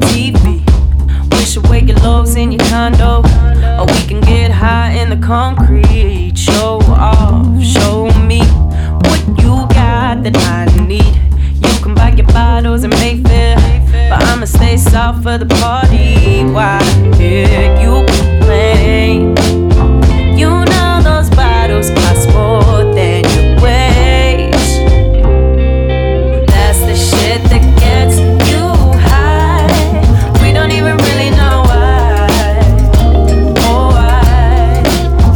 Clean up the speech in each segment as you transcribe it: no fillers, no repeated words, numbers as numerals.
TV. We should wake your lows in your condo, or we can get high in the concrete. Show off, show me what you got that I need. You can buy your bottles in Mayfair, but I'ma stay south for the party. Why hear you complain? You know those bottles cost more than your waist. That's the shit that gets you high. We don't even really know why. Oh, why?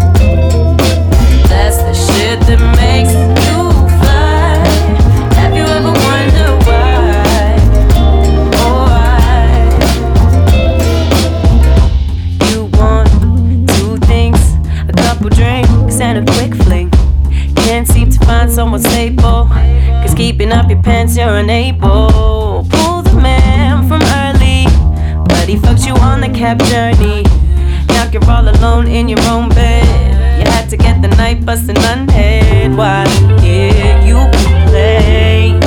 That's the shit that makes you fly. Have you ever wondered why? Oh, why? You want two things, a couple drinks and a quick fling. Can't seem to find someone stable, cause keeping up your pants you're unable. Pull the man from early, but he fucked you on the cab journey. Now you're all alone in your own bed. You had to get the night bustin' unpaid. Why hear you complain?